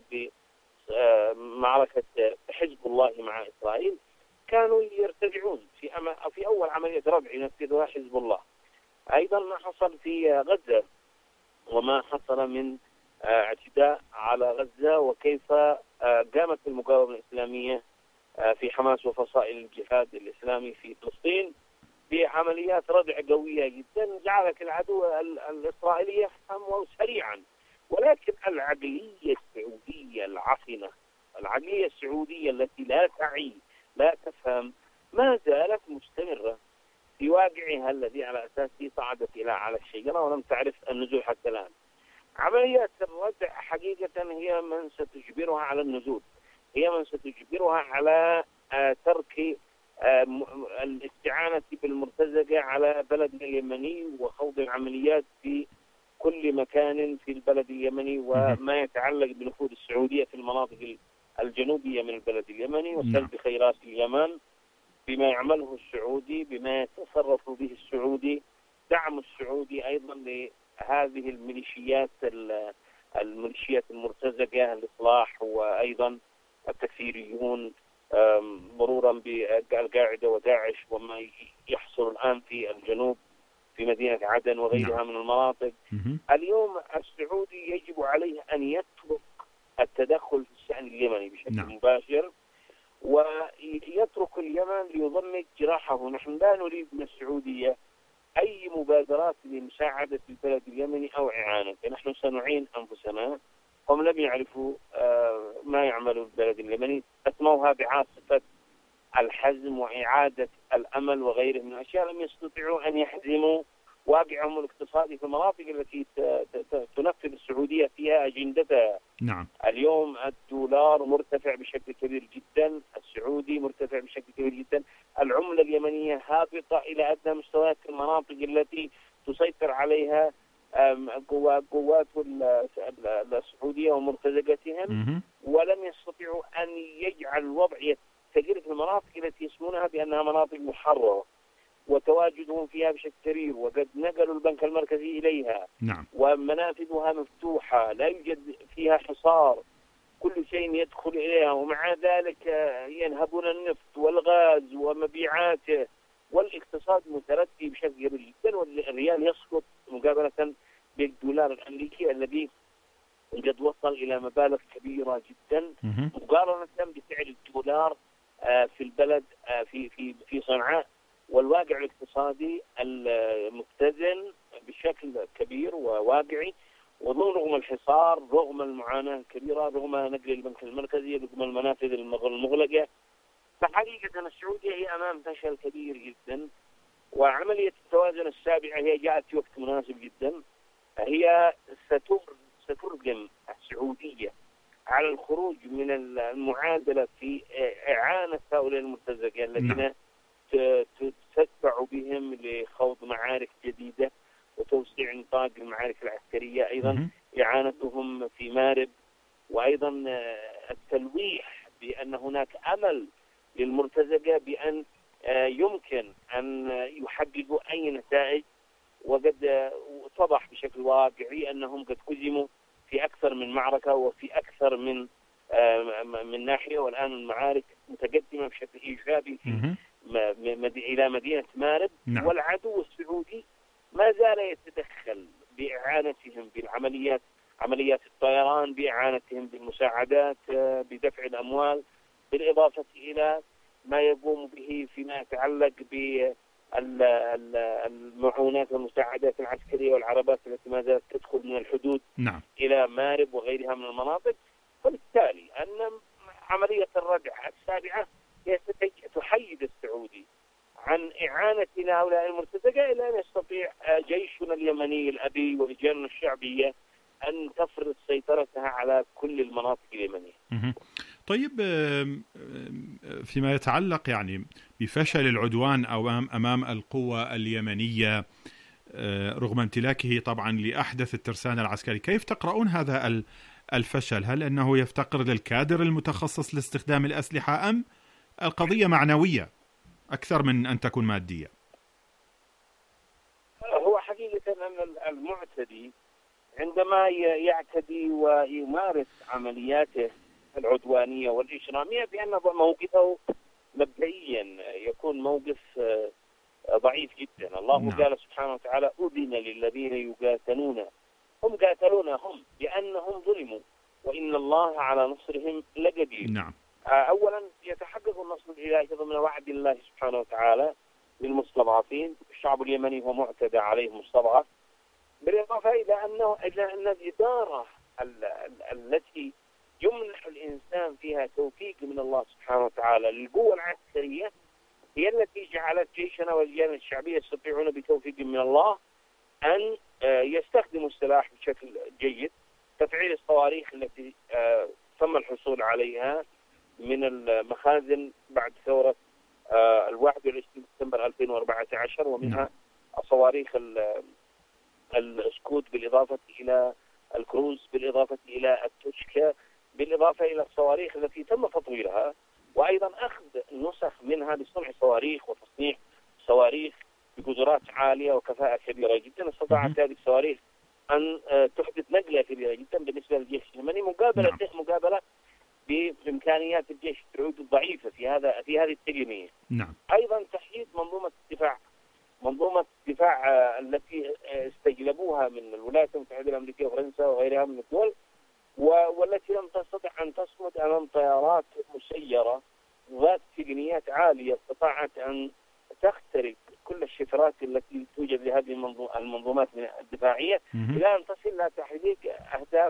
بمعركة حزب الله مع إسرائيل، كانوا يرتجعون في في أول عملية ردع ينفذها حزب الله. أيضا ما حصل في غزة وما حصل من اعتداء على غزة، وكيف قامت المقاومة الإسلامية في حماس وفصائل الجهاد الإسلامي في فلسطين بعمليات ردع قوية جدا جعلت العدو الإسرائيلي يفهم سريعا. ولكن العقلية السعودية العفنة، العقلية السعودية التي لا تعي لا تفهم، ما زالت مستمرة في واقعها الذي على أساسه صعدت إلى على الشجرة ولم تعرف النزول حتى الآن. عمليات الردع حقيقة هي من ستجبرها على النزول، هي من ستجبرها على ترك الاستعانة بالمرتزقة على بلد اليمني وخوض العمليات في كل مكان في البلد اليمني، وما يتعلق بنفوذ السعودية في المناطق الجنوبية من البلد اليمني وسلب خيرات اليمن بما يعمله السعودي، بما يتصرف به السعودي، دعم السعودي أيضا لهذه الميليشيات الميليشيات المرتزقة، الإصلاح وأيضا التكفيريون، مرورا بالقاعدة وداعش وما يحصل الآن في الجنوب في مدينة عدن وغيرها من المناطق. اليوم السعودي يجب عليه أن يترك التدخل في الشأن اليمني بشكل نعم. مباشر، ويترك اليمن ليضمد جراحه. نحن لا نريد من السعودية أي مبادرات لمساعدة البلد اليمني أو إعانته، نحن سنعين أنفسنا هم لم يعرفوا ما يعمل البلد اليمني، أسموها بعاصفة الحزم وإعادة الأمل وغيره من الأشياء. لم يستطيعوا أن يحزموا واقعهم الاقتصادي في المناطق التي تنفذ السعودية فيها أجندتها. نعم. اليوم الدولار مرتفع بشكل كبير جدا، السعودي مرتفع بشكل كبير جدا، العملة اليمنية هابطة إلى أدنى مستويات في المناطق التي تسيطر عليها قوات السعودية ومرتزقتهم، ولم يستطيعوا أن يجعل الوضع يستقر في المناطق التي يسمونها بأنها مناطق محررة وتواجدهم فيها بشكل كبير، وقد نقلوا البنك المركزي إليها. نعم. ومنافذها مفتوحة، لا يوجد فيها حصار، كل شيء يدخل إليها، ومع ذلك ينهبون النفط والغاز ومبيعاته، والاقتصاد متردي بشكل كبير جدا، والريال يسقط مقابلة بالدولار الأمريكي الذي قد وصل إلى مبالغ كبيرة جدا مقارنة بسعر الدولار في البلد في في في صنعاء. والواقع الاقتصادي المتزن بشكل كبير وواقعي، ورغم الحصار، رغم المعاناة الكبيرة، رغم نقل البنك المركزي، رغم المنافذ المغلقة، فحقيقة السعودية هي أمام فشل كبير جدا. وعملية التوازن السابعة هي جاءت في وقت مناسب جدا، هي سترغم السعودية على الخروج من المعادلة في إعانة هؤلاء المرتزقين الذين تتبع بهم لخوض معارك جديدة وتوسيع نطاق المعارك العسكرية، أيضا إعانتهم في مارب، وأيضا التلويح بأن هناك أمل للمرتزقة بأن يمكن أن يحققوا أي نتائج. وقد اتضح بشكل واقعي أنهم قد هزموا في أكثر من معركة وفي أكثر من من ناحية، والآن المعارك متقدمة بشكل إيجابي في إلى مدينة مارب. نعم. والعدو السعودي ما زال يتدخل بإعانتهم بالعمليات، عمليات الطيران، بإعانتهم بالمساعدات، بدفع الأموال، بالإضافة إلى ما يقوم به فيما يتعلق بالمعونات والمساعدات العسكرية والعربات التي ما زالت تدخل من الحدود. نعم. إلى مارب وغيرها من المناطق. فبالتالي أن عملية الردع السابعة هي تحيد السعودي عن إعانة هؤلاء المرتزقة إلى أن يستطيع جيشنا اليمني الأبي ولجاننا الشعبية أن تفرض سيطرتها على كل المناطق اليمنية. طيب، فيما يتعلق يعني بفشل العدوان أمام أمام القوة اليمنية رغم امتلاكه طبعا لأحدث الترسانة العسكري، كيف تقرؤون هذا الفشل؟ هل أنه يفتقر للكادر المتخصص لاستخدام الأسلحة، أم القضية معنوية أكثر من أن تكون مادية؟ هو حقيقة أن المعتدي عندما يعتدي ويمارس عملياته العدوانية والإجرامية بأن موقفه مبدئيا يكون موقف ضعيف جدا. الله نعم. قال سبحانه وتعالى: أذن للذين يقاتلون، هم قاتلون هم لأنهم ظلموا وإن الله على نصرهم لقدير. نعم. أولا يتحقق النصر الإلهي ضمن وعد الله سبحانه وتعالى للمستضعفين. الشعب اليمني هو معتدى عليه مستضعف، بالإضافة إلى أنه إلى أن الإدارة التي يمنح الإنسان فيها توفيق من الله سبحانه وتعالى للقوة العسكرية هي التي جعلت جيشنا والجيش الشعبية يستطيعون بتوفيق من الله أن يستخدموا السلاح بشكل جيد. تفعيل الصواريخ التي تم الحصول عليها من المخازن بعد ثورة الواحد والعشرين ديسمبر ألفين وأربعة عشر، ومنها الصواريخ الاسكود بالإضافة إلى الكروز، بالإضافة إلى التوشكا، بالإضافة إلى الصواريخ التي تم تطويرها، وأيضا أخذ نسخ منها لصنع صواريخ وتصنيع صواريخ بقدرات عالية وكفاءة كبيرة جدا. استطاعت هذه الصواريخ أن تحدث نقلة كبيرة جدا بالنسبة للجيش اليمني مقابلة نعم. مقابلة بإمكانيات الجيش السعودي الضعيفة في هذا في هذه التقنية. نعم. أيضا تحديد منظومة الدفاع منظومة الدفاع التي استجلبوها من الولايات المتحدة الأمريكية وفرنسا وغيرها من الدول، والتي لم تستطع أن تصمد أمام طيارات مسيرة ذات تقنيات عالية استطاعت أن تخترق كل الشفرات التي توجد لهذه المنظومات الدفاعية إلى أن تصل إلى تحقيق أهداف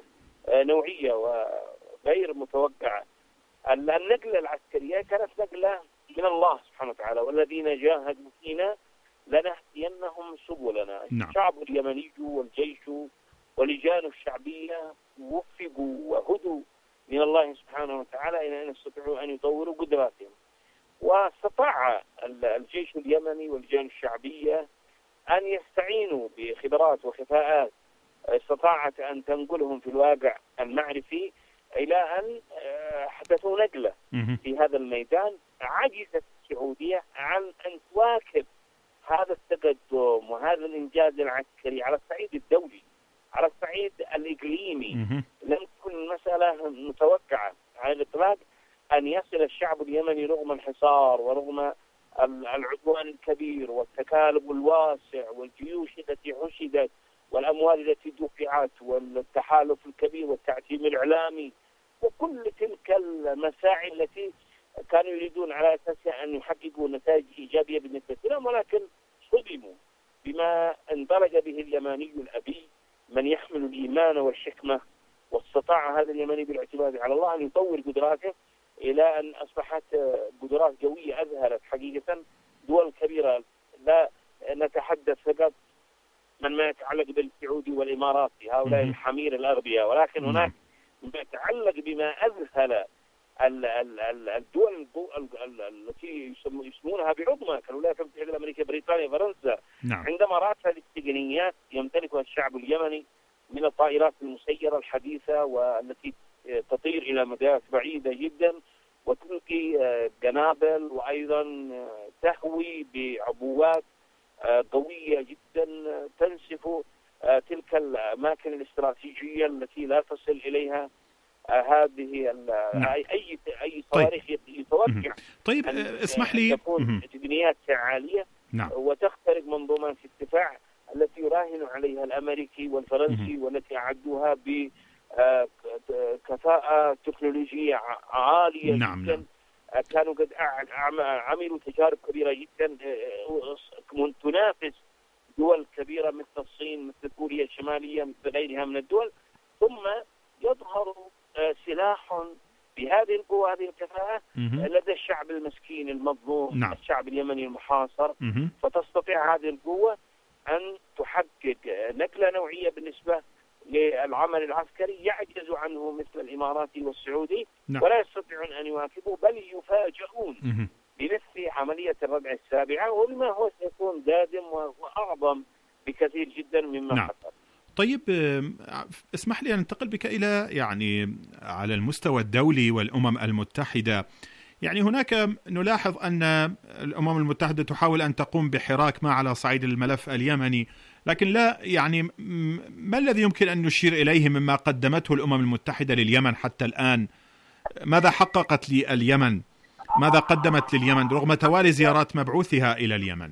نوعية وغير متوقعة. النقلة العسكرية كانت نقلة من الله سبحانه وتعالى، والذين جاهدوا فينا لنهدينهم سبلنا. نعم. الشعب اليمني والجيش ولجان الشعبية وفقوا وهدوا من الله سبحانه وتعالى إلى أن يستطيعوا أن يطوروا قدراتهم، واستطاع الجيش اليمني واللجان الشعبية أن يستعينوا بخبرات وكفاءات استطاعت أن تنقلهم في الواقع المعرفي إلى أن حدثوا نقلة في هذا الميدان. عجزت السعودية عن أن تواكب هذا التقدم وهذا الإنجاز العسكري على الصعيد الدولي، على الصعيد الإقليمي. لم تكن المسألة متوقعة على الإطلاق أن يصل الشعب اليمني رغم الحصار ورغم العدوان الكبير والتكالب الواسع والجيوش التي حشدت والأموال التي دفعت والتحالف الكبير والتعتيم الإعلامي وكل تلك المساعي التي كانوا يريدون على أساسها أن يحققوا نتائج إيجابية بالنسبة لهم، ولكن صدموا بما انطلق به اليماني الأبي من يحمل الإيمان والحكمة. واستطاع هذا اليمني بالاعتماد على الله أن يطور قدراته إلى أن أصبحت قدرات قوية أذهلت حقيقة دول كبيرة. لا نتحدث فقط من ما يتعلق بالسعودي والإماراتي هؤلاء الحمير الأغبياء، ولكن هناك ما يتعلق بما أذهل الدول التي يسمونها بعظمى كالولايات المتحدة الأمريكية، بريطانيا، فرنسا. نعم. عندما رأت هذه التقنيات يمتلكها الشعب اليمني من الطائرات المسيرة الحديثة والتي تطير إلى مسافات بعيدة جدا وتلقي قنابل وأيضا تهوي بعبوات قوية جدا تنسف تلك الأماكن الاستراتيجية التي لا تصل إليها هذه نعم. أي أي صواريخ طيب. يتوقع. طيب اسمح لي تكون تقنيات عالية. نعم. وتخترق منظومات الدفاع التي يراهن عليها الأمريكي والفرنسي والتي أعدوها بكفاءة تكنولوجية عالية نعم. جدا. نعم. كانوا قد عملوا تجارب كبيرة جدا تنافس دول كبيرة مثل الصين مثل كوريا الشمالية مثل غيرها من الدول، ثم يظهر سلاح بهذه القوة هذه الكفاءة لدى الشعب المسكين المظلوم. نعم. الشعب اليمني المحاصر. فتستطيع هذه القوة أن تحقق نقلة نوعية بالنسبة للعمل العسكري يعجز عنه مثل الإماراتي والسعودي. نعم. ولا يستطيعون أن يواكبوا بل يفاجئون بمثل عملية الردع السابعة وبما هو سيكون قادم وأعظم بكثير جدا مما نعم. حصل. طيب اسمح لي أن انتقل بك إلى يعني على المستوى الدولي والأمم المتحدة. يعني هناك نلاحظ أن الأمم المتحدة تحاول أن تقوم بحراك ما على صعيد الملف اليمني، لكن لا يعني ما الذي يمكن أن نشير إليه مما قدمته الأمم المتحدة لليمن حتى الآن؟ ماذا حققت لليمن؟ ماذا قدمت لليمن رغم توالي زيارات مبعوثها إلى اليمن؟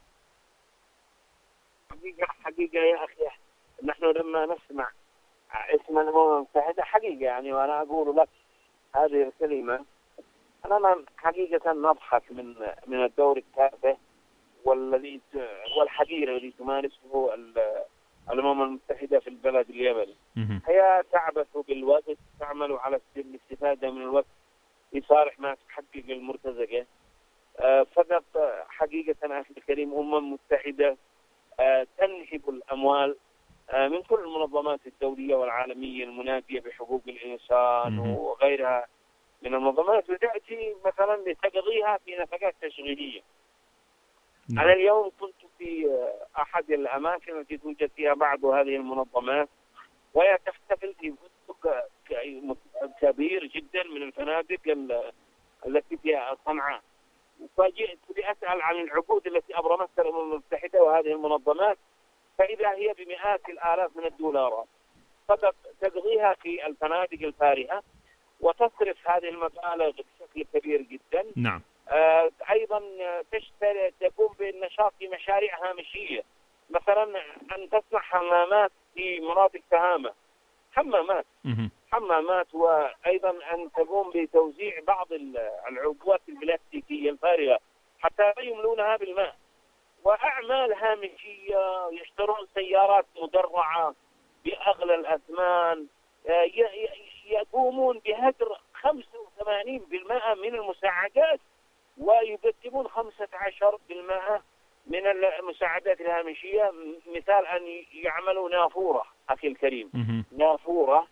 حقيقة حقيقة يا أخي نحن لما نسمع اسم الأمم المتحدة حقيقة يعني وأنا أقول لك هذه الكلمة أنا حقيقة نضحك من من الدور التافه والذي والحقير الذي تمارسه الأمم المتحدة في البلد اليمني. هي تعبث بالوقت، تعمل على الاستفادة من الوقت لصالح ما تحقق المرتزقة. فقط حقيقة أخي الكريم أمم متحدة تنهب الأموال من كل المنظمات الدولية والعالمية المنادية بحقوق الإنسان وغيرها من المنظمات وتأتي مثلا لتقضيها في نفقات تشغيلية. نعم. أنا اليوم كنت في أحد الأماكن التي توجد فيها بعض هذه المنظمات وهي تحتفل في فندق كبير جدا من الفنادق التي فيها صنعاء. فجئت لأسأل عن العقود التي أبرمتها الأمم المتحدة وهذه المنظمات فإذا هي بمئات الآلاف من الدولارات فقط تقضيها في الفنادق الفارهة وتصرف هذه المبالغ بشكل كبير جدا. نعم. آه أيضا تشتري تقوم بالنشاط في مشاريع هامشية، مثلا أن تصنع حمامات في مناطق تهامة، حمامات مه. حمامات وأيضا أن تقوم بتوزيع بعض العبوات البلاستيكية الفارغة حتى لا يملونها بالماء، وأعمال هامشية. يشترون سيارات مدرعة بأغلى الأثمان يقومون بهدر خمسة وثمانين بالمئة من المساعدات ويقدمون خمسة عشر بالمئة من المساعدات الهامشية، مثال أن يعملوا نافورة أخي الكريم، نافورة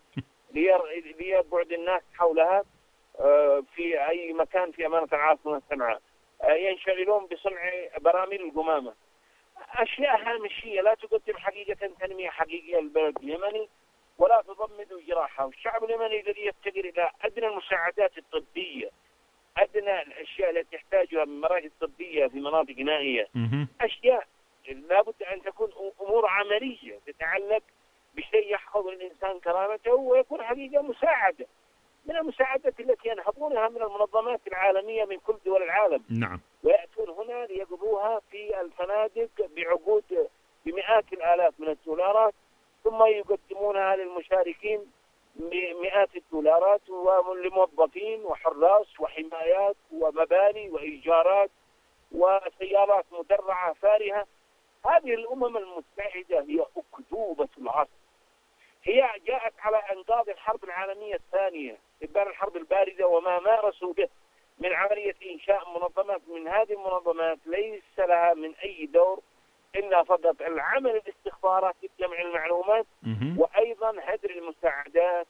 ليبعد الناس حولها في أي مكان في أمانة العاصمة صنعاء، ينشغلون بصنع براميل القمامة، أشياء هامشية لا تقدم حقيقة تنمية حقيقية للبلد اليمني ولا تضمد جراحة. والشعب اليمني الذي يفتقر إلى أدنى المساعدات الطبية، أدنى الأشياء التي تحتاجها من مراكز طبية في مناطق نائية، أشياء لابد أن تكون أمور عملية تتعلق بشيء يحفظ الإنسان كرامته ويكون حقيقة مساعدة من المساعدات التي ينهضونها من المنظمات العالمية من كل دول العالم. نعم. ويأتون هنا ليقضوها في الفنادق بعقود بمئات الآلاف من الدولارات، ثم يقدمونها للمشاركين بمئات الدولارات ولموظفين وحراس وحمايات ومباني وإيجارات وسيارات مدرعة فارهة. هذه الأمم المتحدة هي أكذوبة العصر، هي جاءت على أنقاض الحرب العالمية الثانية، إبان الحرب الباردة، وما مارسوا به من عملية إنشاء منظمات من هذه المنظمات ليس لها من أي دور إلا فقط العمل الاستخبارات لجمع المعلومات وأيضا هدر المساعدات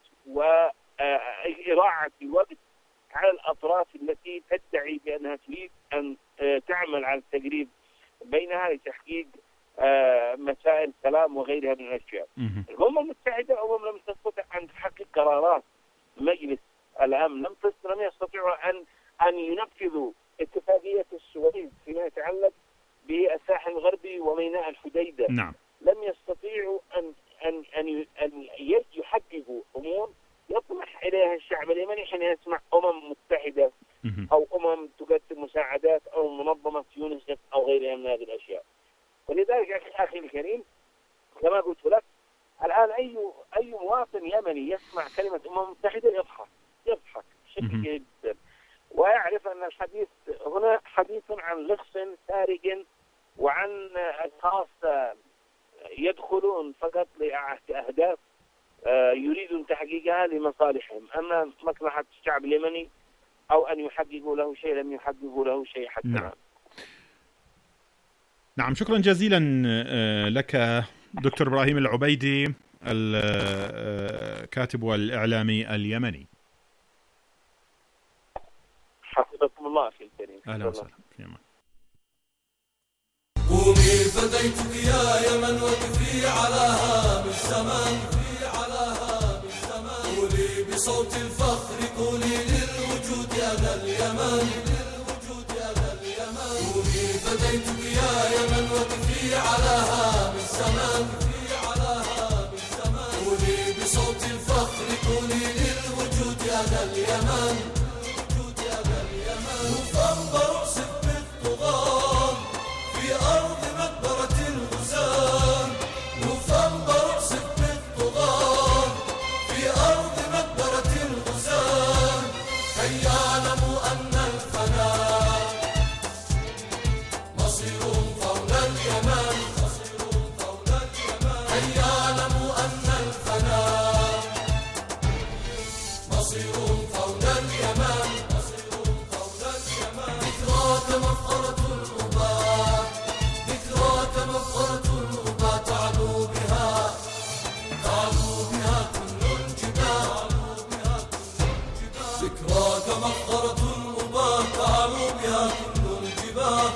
وإضاعة الوقت على الأطراف التي تدعي بأنها تريد أن تعمل على التقريب بينها لتحقيق مسائل سلام وغيرها من الأشياء. الأمم المتحدة أمم لم تستطع أن تحقق قرارات مجلس الأمن، لم لم يستطيعوا أن أن ينفذوا اتفاقية السويس فيما يتعلق بالساحل الغربي وميناء الحديدة. نعم. لم يستطيعوا أن أن أن أن يحققوا أمور يطمح إليها الشعب اليمني حين يسمع أمم متحدة أو أمم تقدم مساعدات أو منظمة يونسف أو غيرها من هذه الأشياء. ولذلك أخي الكريم كما قلت لك الآن أي أي مواطن يمني يسمع كلمة أمم متحدة يضحك يضحك بشكل جيد جدا، ويعرف أن الحديث هنا حديث عن لص سارق وعن أشخاص يدخلون فقط لأهداف يريدون تحقيقها لمصالحهم، أما مصلحة الشعب اليمني أو أن يحققوا له شيء لم يحققوا له شيء حتى نعم. نعم، شكرا جزيلا لك دكتور إبراهيم العبيدي الكاتب والإعلامي اليمني. حفظكم الله أخي الكريم. أهلا وسهلا. قومي فديتك يا يمن وقفي على هام الزمان، قولي بصوت الفخر قولي للوجود أنا اليمن، قومي فديتك يا يمن وقفي على هام الزمان، قولي بصوت الفخر قولي للوجود أنا اليمن، وفنبر أعصف بالطغاة في أرض مقبرة الغزاة، وفنبر أعصف بالطغاة في أرض مقبرة الغزاة، كي يعلموا أن الفناء مصيرهم فول اليمن، كي يعلموا أن الفناء مصيرهم فول اليمن، ذكراك مفخرة الأباء، ذكراك مفخرة الأباء، تعلو بها تعلو بها كل الجبال، ذكراك مفخرة الأباء، تعلو بها كل الجبال،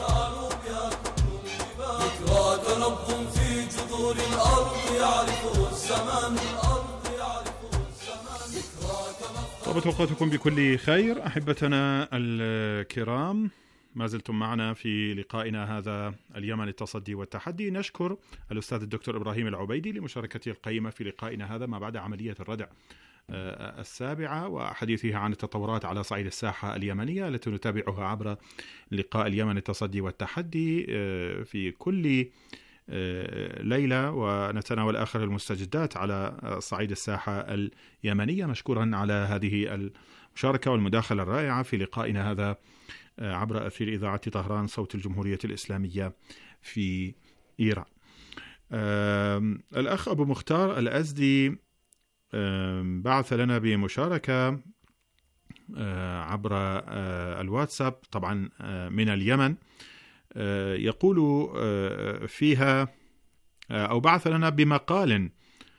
ذكراك نبض في جذور الأرض يعرفه الزمن، الأرض يعرفه الزمن، ذكراك مفخرة. طابت أوقاتكم بكل خير أحبتنا الكرام، ما زلتم معنا في لقائنا هذا اليمن التصدي والتحدي. نشكر الأستاذ الدكتور إبراهيم العبيدي لمشاركته القيمة في لقائنا هذا ما بعد عملية الردع السابعة وحديثها عن التطورات على صعيد الساحة اليمنية التي نتابعها عبر لقاء اليمن التصدي والتحدي في كل ليلة، ونتناول آخر المستجدات على صعيد الساحة اليمنية. مشكورا على هذه المشاركة والمداخلة الرائعة في لقائنا هذا عبر أثير إذاعة طهران صوت الجمهورية الإسلامية في إيران. الأخ أبو مختار الأزدي بعث لنا بمشاركة عبر الواتساب طبعا من اليمن، يقول فيها أو بعث لنا بمقال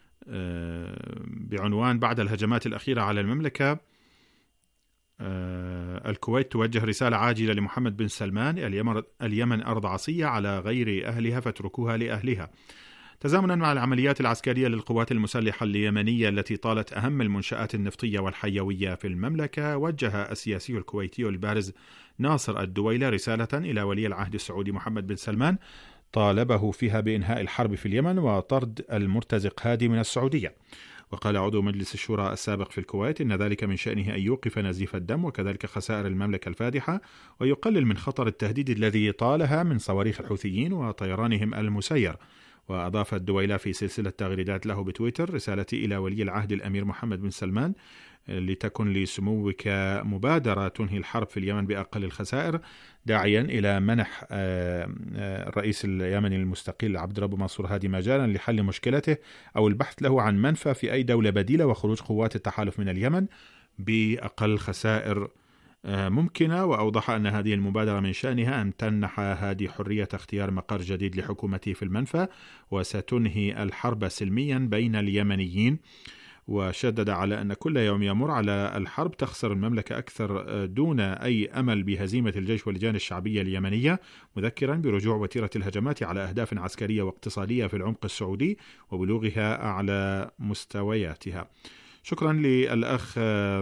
بعنوان: بعد الهجمات الأخيرة على المملكة الكويت توجه رسالة عاجلة لمحمد بن سلمان: اليمن أرض عصية على غير أهلها فاتركوها لأهلها. تزامنا مع العمليات العسكرية للقوات المسلحة اليمنية التي طالت أهم المنشآت النفطية والحيوية في المملكة، وجه السياسي الكويتي البارز ناصر الدويلة رسالة إلى ولي العهد السعودي محمد بن سلمان طالبه فيها بإنهاء الحرب في اليمن وطرد المرتزق هادي من السعودية. وقال عضو مجلس الشورى السابق في الكويت إن ذلك من شأنه أن يوقف نزيف الدم وكذلك خسائر المملكة الفادحة، ويقلل من خطر التهديد الذي طالها من صواريخ الحوثيين وطيرانهم المسير. وأضاف الدويلة في سلسلة تغريدات له بتويتر: رسالتي إلى ولي العهد الأمير محمد بن سلمان، لتكن لسموك مبادرة تنهي الحرب في اليمن بأقل الخسائر، داعيا إلى منح الرئيس اليمني المستقل عبد الرب منصور هادي مجالا لحل مشكلته أو البحث له عن منفى في أي دولة بديلة وخروج قوات التحالف من اليمن بأقل خسائر ممكنة. وأوضح أن هذه المبادرة من شأنها أن تمنح هادي حرية اختيار مقر جديد لحكومته في المنفى، وستنهي الحرب سلميا بين اليمنيين. وشدد على أن كل يوم يمر على الحرب تخسر المملكة أكثر دون أي أمل بهزيمة الجيش واللجان الشعبية اليمنية، مذكرا برجوع وتيرة الهجمات على أهداف عسكرية واقتصادية في العمق السعودي وبلوغها أعلى مستوياتها. شكرا للأخ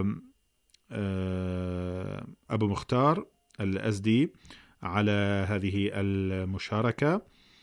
أبو مختار الأزدي على هذه المشاركة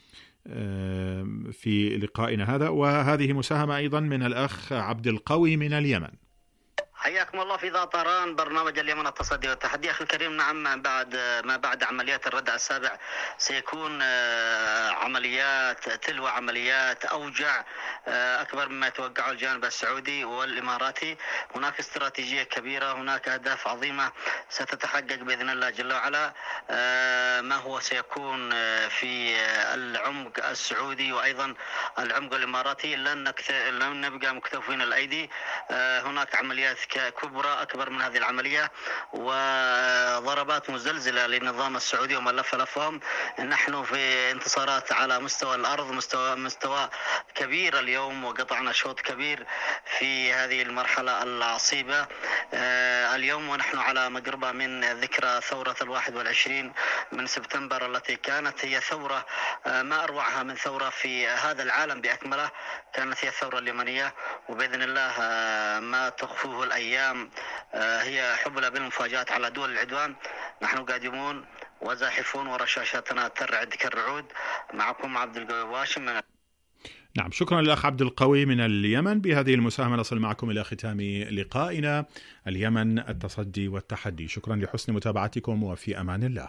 في لقائنا هذا. وهذه مساهمة أيضا من الأخ عبد القوي من اليمن. حياكم الله في ذا طهران، برنامج اليمن التصدي والتحدي. أخي الكريم، نعم، بعد ما بعد عمليات الردع السابع سيكون عمليات تلو عمليات أوجع أكبر مما يتوقعه الجانب السعودي والإماراتي. هناك استراتيجية كبيرة، هناك أهداف عظيمة ستتحقق بإذن الله جل وعلا. ما هو سيكون في العمق السعودي وأيضا العمق الإماراتي لن لن نبقى مكتفين الأيدي. هناك عمليات كبرى أكبر من هذه العملية وضربات مزلزلة للنظام السعودي ومن لف لفهم. نحن في انتصارات على مستوى الأرض، مستوى مستوى كبير اليوم، وقطعنا شوط كبير في هذه المرحلة العصيبة اليوم، ونحن على مقربة من ذكرى ثورة الواحد والعشرين من سبتمبر التي كانت هي ثورة ما أروعها من ثورة في هذا العالم بأكمله، كانت هي الثورة اليمنية. وبإذن الله ما تخفوه الأيام هي حبلى بالمفاجآت على دول العدوان. نحن قادمون وزاحفون ورشاشاتنا ترعد كالرعود. معكم عبد القوي واشم من نعم. شكرا للأخ عبد القوي من اليمن. بهذه المساهمة نصل معكم إلى ختام لقائنا اليمن التصدي والتحدي. شكرا لحسن متابعتكم وفي أمان الله.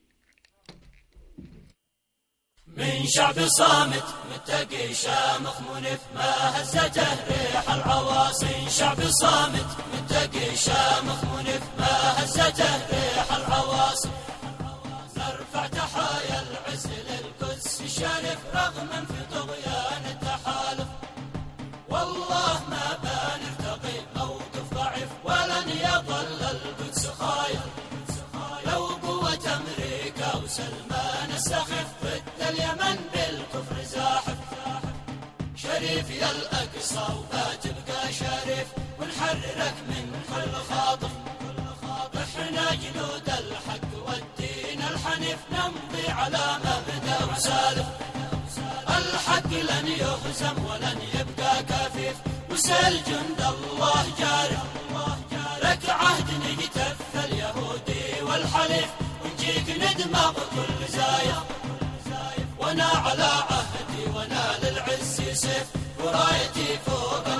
من شعب صامت متقي شامخ منف ما هزته ريح العواصي. شعب صامت متقي شامخ منف ما هزته ريح العواصي. نرفع تحايا العز للقدس الشريف رغما في طغيان التحالف. والله ما بنرتقي موقف ضعيف ولن يظل القدس خايف. لو قوة أمريكا وسلمان السخيف ضد اليمن بالكفر زاحف. شريف يا الأقصى وبتبقى شريف ونحررك من كل خاطف. احنا جنود الحق والدين الحنيف نمضي على مبدأ وسالف. الحق لن يهزم ولن يبقى كفيف وسل جند الله جارف. لك عهد نقتف اليهودي والحليف ونجيك ندمغ كل زايف. وانا على عهدي وانا للعز سيف ورايتي فوق